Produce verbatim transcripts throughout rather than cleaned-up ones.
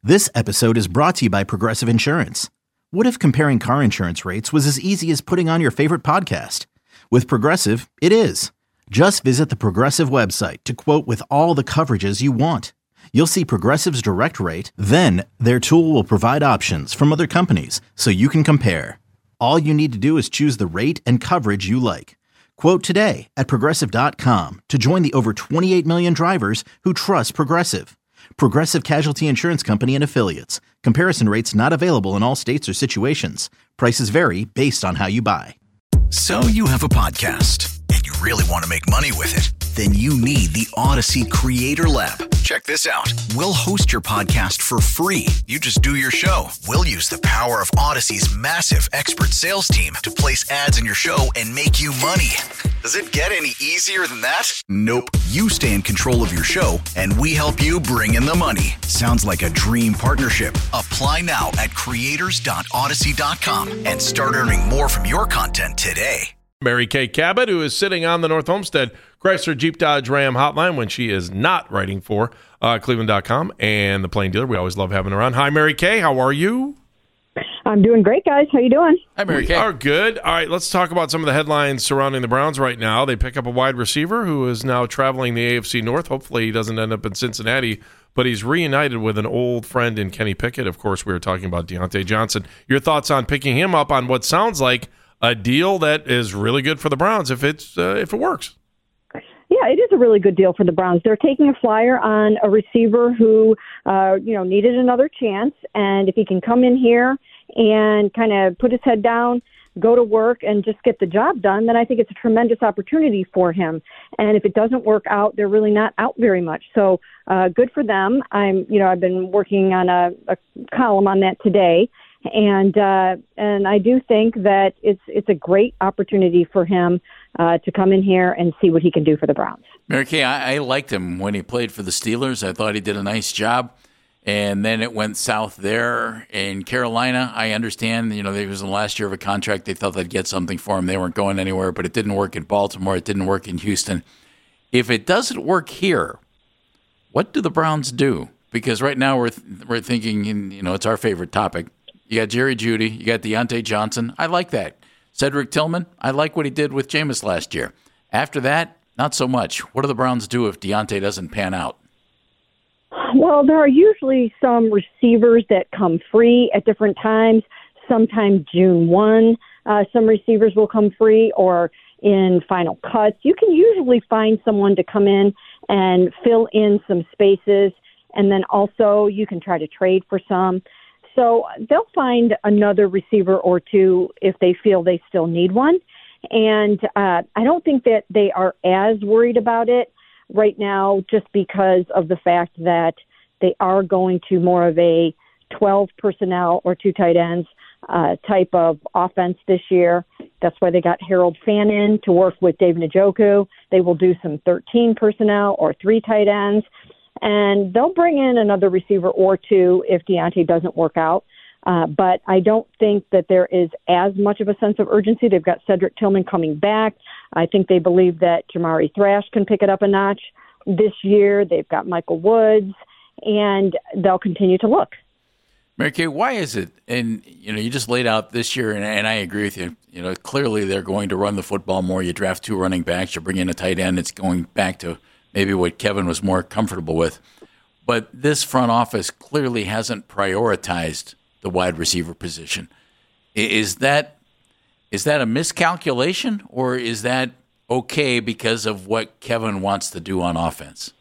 This episode is brought to you by Progressive Insurance. What if comparing car insurance rates was as easy as putting on your favorite podcast? With Progressive, it is. Just visit the Progressive website to quote with all the coverages you want. You'll see Progressive's direct rate, then their tool will provide options from other companies so you can compare. All you need to do is choose the rate and coverage you like. Quote today at progressive dot com to join the over twenty-eight million drivers who trust Progressive. Progressive Casualty Insurance Company and Affiliates. Comparison rates not available in all states or situations. Prices vary based on how you buy. So you have a podcast and you really want to make money with it? Then you need the Odyssey Creator Lab. Check this out. We'll host your podcast for free. You just do your show. We'll use the power of Odyssey's massive expert sales team to place ads in your show and make you money. Does it get any easier than that? Nope. You stay in control of your show, and we help you bring in the money. Sounds like a dream partnership. Apply now at creators dot odyssey dot com and start earning more from your content today. Mary Kay Cabot, who is sitting on the North Homestead Chrysler Jeep Dodge Ram hotline when she is not writing for uh, Cleveland dot com and the Plain Dealer. We always love having her on. Hi, Mary Kay. How are you? I'm doing great, guys. How you doing? Hi, Mary Kay. We are good. All right, let's talk about some of the headlines surrounding the Browns right now. They pick up a wide receiver who is now traveling the A F C North. Hopefully he doesn't end up in Cincinnati, but he's reunited with an old friend in Kenny Pickett. Of course, we were talking about Deontay Johnson. Your thoughts on picking him up on what sounds like a deal that is really good for the Browns if it's uh, if it works? Yeah, it is a really good deal for the Browns. They're taking a flyer on a receiver who, uh, you know, needed another chance, and if he can come in here and kind of put his head down, go to work, and just get the job done, then I think it's a tremendous opportunity for him. And if it doesn't work out, they're really not out very much. So uh, good for them. I'm, you know, I've been working on a, a column on that today. And uh, and I do think that it's it's a great opportunity for him uh, to come in here and see what he can do for the Browns. Mary Kay, I, I liked him when he played for the Steelers. I thought he did a nice job. And then it went south there in Carolina. I understand, you know, it was in the last year of a contract. They thought they'd get something for him. They weren't going anywhere, but it didn't work in Baltimore. It didn't work in Houston. If it doesn't work here, what do the Browns do? Because right now we're th- we're thinking, you know, it's our favorite topic. You got Jerry Jeudy. You got Deontay Johnson. I like that. Cedric Tillman, I like what he did with Jameis last year. After that, not so much. What do the Browns do if Deontay doesn't pan out? Well, there are usually some receivers that come free at different times. Sometimes June first, uh, some receivers will come free, or in final cuts. You can usually find someone to come in and fill in some spaces, and then also you can try to trade for some. So they'll find another receiver or two if they feel they still need one. And uh, I don't think that they are as worried about it right now, just because of the fact that they are going to more of a twelve personnel or two tight ends uh, type of offense this year. That's why they got Harold Fannin to work with David Njoku. They will do some thirteen personnel or three tight ends. And they'll bring in another receiver or two if Deontay doesn't work out. Uh, but I don't think that there is as much of a sense of urgency. They've got Cedric Tillman coming back. I think they believe that Jamari Thrash can pick it up a notch this year. They've got Michael Woods, and they'll continue to look. Mary Kay, why is it? And, you know, you just laid out this year, and, and I agree with you. You know, clearly they're going to run the football more. You draft two running backs. You bring in a tight end. It's going back to maybe what Kevin was more comfortable with. But this front office clearly hasn't prioritized the wide receiver position. Is that is that a miscalculation, or is that okay because of what Kevin wants to do on offense?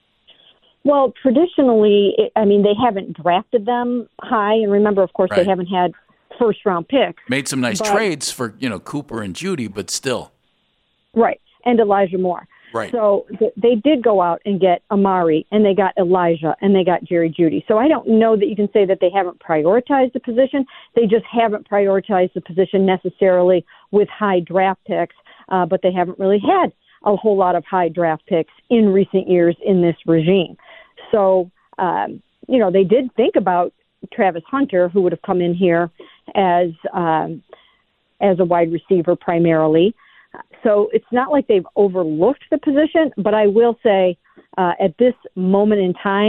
Well, traditionally, I mean, they haven't drafted them high. And remember, of course, right. They haven't had first-round picks. Made some nice but, trades for, you know, Cooper and Jeudy, but still. Right, and Elijah Moore. Right. So th- they did go out and get Amari, and they got Elijah, and they got Jerry Jeudy. So I don't know that you can say that they haven't prioritized the position. They just haven't prioritized the position necessarily with high draft picks, uh, but they haven't really had a whole lot of high draft picks in recent years in this regime. So, um, you know, they did think about Travis Hunter, who would have come in here as um, as a wide receiver primarily. So it's not like they've overlooked the position, but I will say uh, at this moment in time,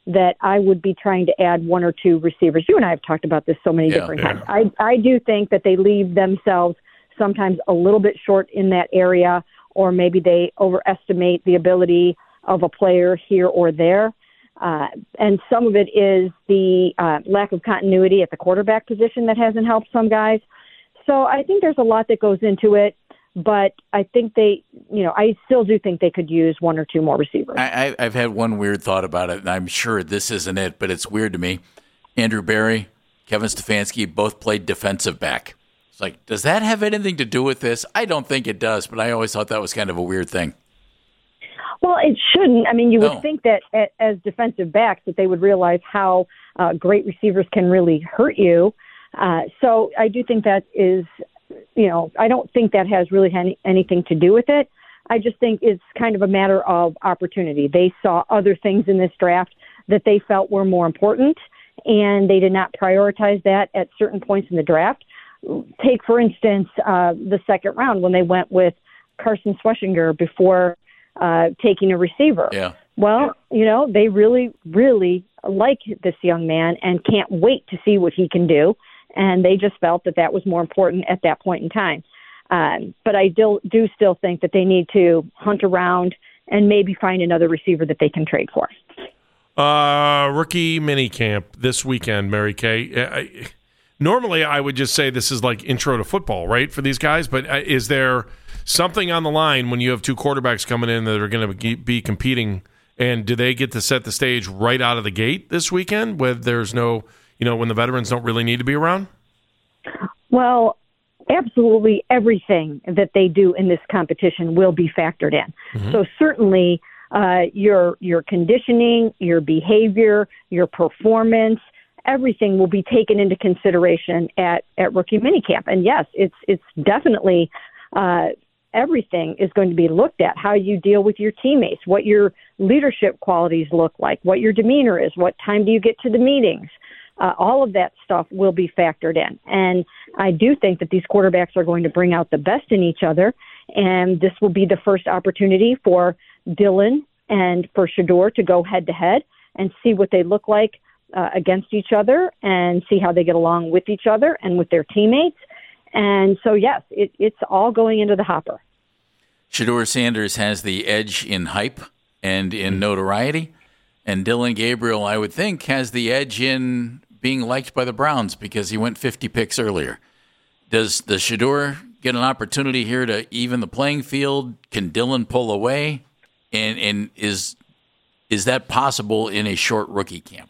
that I would be trying to add one or two receivers. You and I have talked about this so many Yeah, different yeah. times. I, I do think that they leave themselves sometimes a little bit short in that area, or maybe they overestimate the ability of a player here or there. Uh, and some of it is the uh, lack of continuity at the quarterback position that hasn't helped some guys. So I think there's a lot that goes into it, but I think they, you know, I still do think they could use one or two more receivers. I, I, I've had one weird thought about it, and I'm sure this isn't it, but it's weird to me. Andrew Berry, Kevin Stefanski both played defensive back. It's like, does that have anything to do with this? I don't think it does, but I always thought that was kind of a weird thing. Well, it shouldn't. I mean, you would No. think that a- as defensive backs that they would realize how uh, great receivers can really hurt you. Uh, so I do think that is, you know, I don't think that has really any, anything to do with it. I just think it's kind of a matter of opportunity. They saw other things in this draft that they felt were more important, and they did not prioritize that at certain points in the draft. Take, for instance, uh, the second round when they went with Carson Schwarzenegger before uh, taking a receiver. Yeah. Well, you know, they really, really like this young man and can't wait to see what he can do. And they just felt that that was more important at that point in time. Um, but I do, do still think that they need to hunt around and maybe find another receiver that they can trade for. Uh, rookie minicamp this weekend, Mary Kay. I, normally, I would just say this is like intro to football, right, for these guys. But uh, is there something on the line when you have two quarterbacks coming in that are going to be competing? And do they get to set the stage right out of the gate this weekend, where there's no, you know, when the veterans don't really need to be around? Well, absolutely everything that they do in this competition will be factored in. Mm-hmm. So certainly uh, your your conditioning, your behavior, your performance, everything will be taken into consideration at, at rookie minicamp. And yes, it's it's definitely uh, everything is going to be looked at. How you deal with your teammates, what your leadership qualities look like, what your demeanor is, what time do you get to the meetings. Uh, all of that stuff will be factored in. And I do think that these quarterbacks are going to bring out the best in each other. And this will be the first opportunity for Dillon and for Shedeur to go head to head and see what they look like uh, against each other and see how they get along with each other and with their teammates. And so, yes, it, it's all going into the hopper. Shedeur Sanders has the edge in hype and in notoriety. And Dillon Gabriel, I would think, has the edge in being liked by the Browns because he went fifty picks earlier. Does the Shedeur get an opportunity here to even the playing field? Can Dillon pull away? And and is is that possible in a short rookie camp?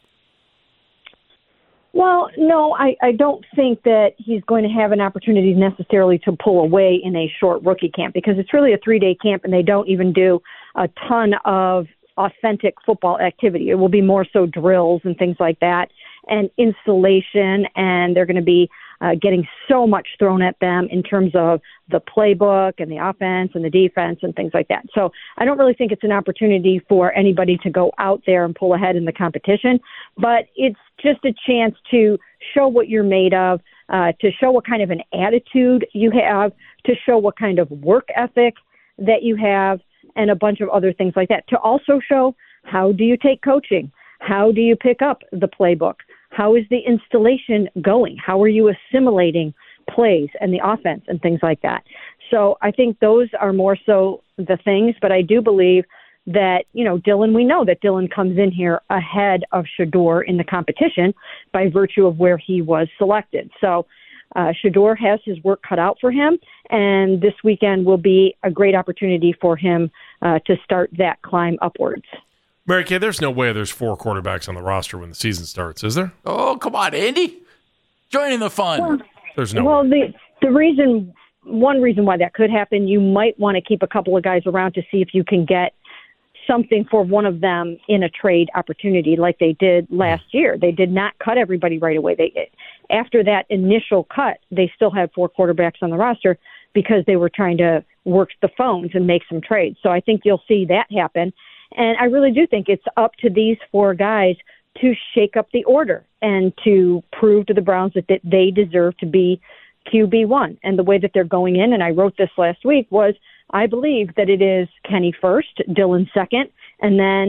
Well, no, I, I don't think that he's going to have an opportunity necessarily to pull away in a short rookie camp because it's really a three-day camp and they don't even do a ton of authentic football activity. It will be more so drills and things like that and installation, and they're going to be uh, getting so much thrown at them in terms of the playbook and the offense and the defense and things like that. So I don't really think it's an opportunity for anybody to go out there and pull ahead in the competition, but it's just a chance to show what you're made of, uh, to show what kind of an attitude you have, to show what kind of work ethic that you have, and a bunch of other things like that. To also show how do you take coaching? How do you pick up the playbook? How is the installation going? How are you assimilating plays and the offense and things like that? So I think those are more so the things, but I do believe that, you know, Dillon, we know that Dillon comes in here ahead of Shedeur in the competition by virtue of where he was selected. So Uh, Shedeur has his work cut out for him, and this weekend will be a great opportunity for him uh, to start that climb upwards. Mary Kay, there's no way there's four quarterbacks on the roster when the season starts, is there? Oh, come on, Andy. Joining the fun. Well, There's no well, way. the the reason, one reason why that could happen, you might want to keep a couple of guys around to see if you can get something for one of them in a trade opportunity like they did last year. They did not cut everybody right away. They after that initial cut, they still had four quarterbacks on the roster because they were trying to work the phones and make some trades. So I think you'll see that happen. And I really do think it's up to these four guys to shake up the order and to prove to the Browns that, that they deserve to be Q B one. And the way that they're going in, and I wrote this last week, was I believe that it is Kenny first, Dillon second, and then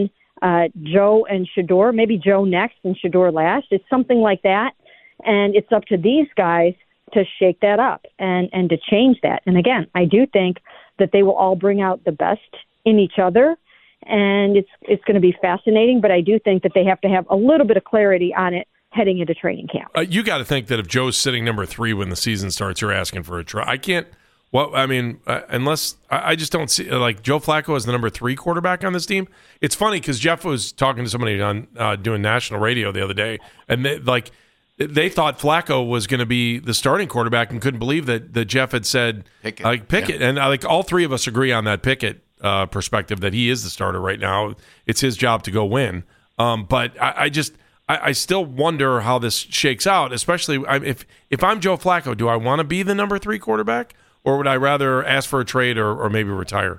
uh, Joe and Shedeur, maybe Joe next and Shedeur last. It's something like that. And it's up to these guys to shake that up and, and to change that. And again, I do think that they will all bring out the best in each other. And it's it's going to be fascinating, but I do think that they have to have a little bit of clarity on it heading into training camp. Uh, you got to think that if Joe's sitting number three when the season starts, you're asking for a try. I can't. Well, I mean, uh, unless I, I just don't see like Joe Flacco as the number three quarterback on this team. It's funny because Jeff was talking to somebody on uh, doing national radio the other day, and they, like they thought Flacco was going to be the starting quarterback and couldn't believe that that Jeff had said Pickett. like Pickett, yeah. and uh, like all three of us agree on that Pickett uh, perspective that he is the starter right now. It's his job to go win. Um, but I, I just. I still wonder how this shakes out, especially if if I'm Joe Flacco. Do I want to be the number three quarterback, or would I rather ask for a trade or, or maybe retire?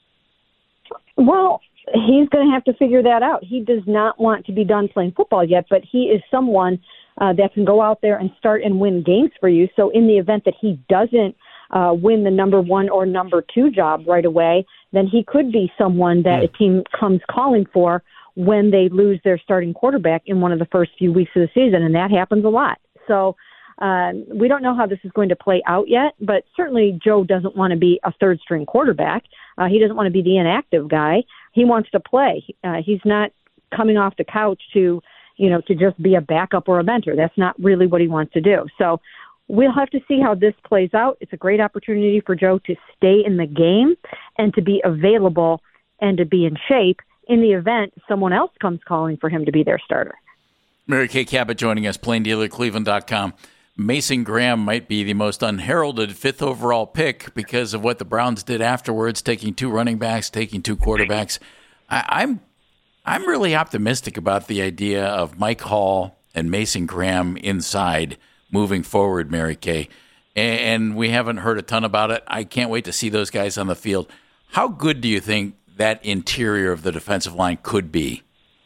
Well, he's going to have to figure that out. He does not want to be done playing football yet, but he is someone uh, that can go out there and start and win games for you. So in the event that he doesn't uh, win the number one or number two job right away, then he could be someone that mm. a team comes calling for when they lose their starting quarterback in one of the first few weeks of the season, and that happens a lot. So um, we don't know how this is going to play out yet, but certainly Joe doesn't want to be a third-string quarterback. Uh, he doesn't want to be the inactive guy. He wants to play. Uh, he's not coming off the couch to, you know, to just be a backup or a mentor. That's not really what he wants to do. So we'll have to see how this plays out. It's a great opportunity for Joe to stay in the game and to be available and to be in shape in the event someone else comes calling for him to be their starter. Mary Kay Cabot joining us, plain dealer cleveland dot com. Mason Graham might be the most unheralded fifth overall pick because of what the Browns did afterwards, taking two running backs, taking two quarterbacks. I, I'm I'm really optimistic about the idea of Mike Hall and Mason Graham inside moving forward, Mary Kay. And we haven't heard a ton about it. I can't wait to see those guys on the field. How good do you think that interior of the defensive line could be?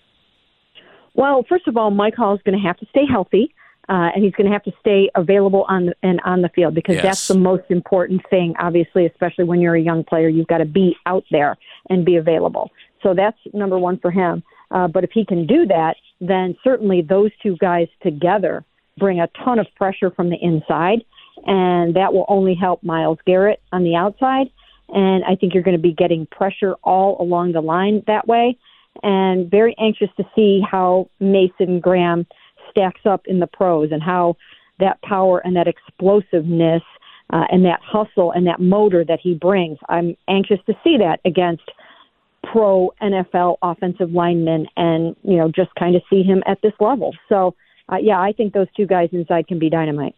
Well, first of all, Mike Hall is going to have to stay healthy, uh, and he's going to have to stay available on the, and on the field because yes. that's the most important thing, obviously, especially when you're a young player. You've got to be out there and be available. So that's number one for him. Uh, but if he can do that, then certainly those two guys together bring a ton of pressure from the inside, and that will only help Myles Garrett on the outside. And I think you're going to be getting pressure all along the line that way. And very anxious to see how Mason Graham stacks up in the pros and how that power and that explosiveness uh, and that hustle and that motor that he brings. I'm anxious to see that against pro N F L offensive linemen and, you know, just kind of see him at this level. So, uh, yeah, I think those two guys inside can be dynamite.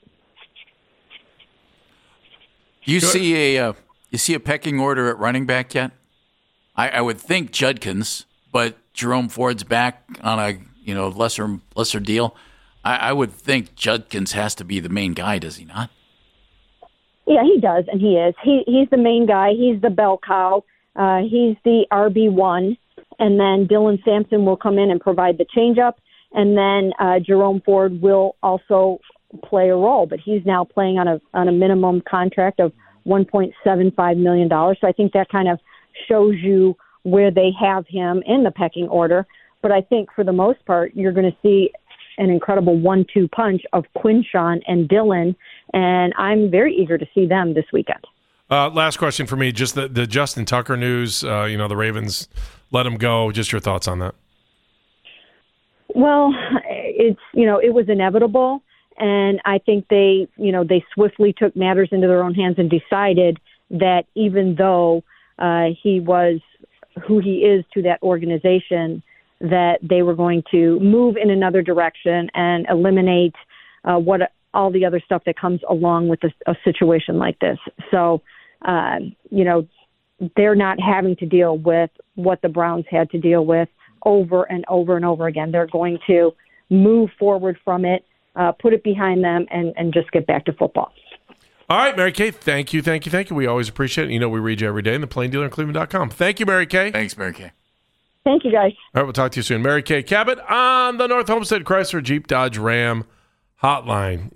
You see a... Uh... You see a pecking order at running back yet? I, I would think Judkins, but Jerome Ford's back on a you know lesser lesser deal. I, I would think Judkins has to be the main guy, does he not? Yeah, he does, and he is. He he's the main guy. He's the bell cow. Uh, he's the R B one, and then Dylan Sampson will come in and provide the changeup, and then uh, Jerome Ford will also play a role, but he's now playing on a on a minimum contract of one point seven five million dollars. So I think that kind of shows you where they have him in the pecking order. But I think for the most part, you're going to see an incredible one two punch of Quinshon and Dylan, and I'm very eager to see them this weekend. Uh, last question for me, just the, the Justin Tucker news. Uh, you know, the Ravens let him go. Just your thoughts on that. Well, it's, you know, it was inevitable. And I think they, you know, they swiftly took matters into their own hands and decided that even though uh, he was who he is to that organization, that they were going to move in another direction and eliminate uh, what all the other stuff that comes along with a, a situation like this. So, uh, you know, they're not having to deal with what the Browns had to deal with over and over and over again. They're going to move forward from it. Uh, put it behind them and, and just get back to football. All right, Mary Kay, thank you, thank you, thank you. We always appreciate it. You know, we read you every day in the plain dealer in cleveland dot com. Thank you, Mary Kay. Thanks, Mary Kay. Thank you, guys. All right, we'll talk to you soon. Mary Kay Cabot on the North Homestead Chrysler Jeep Dodge Ram hotline.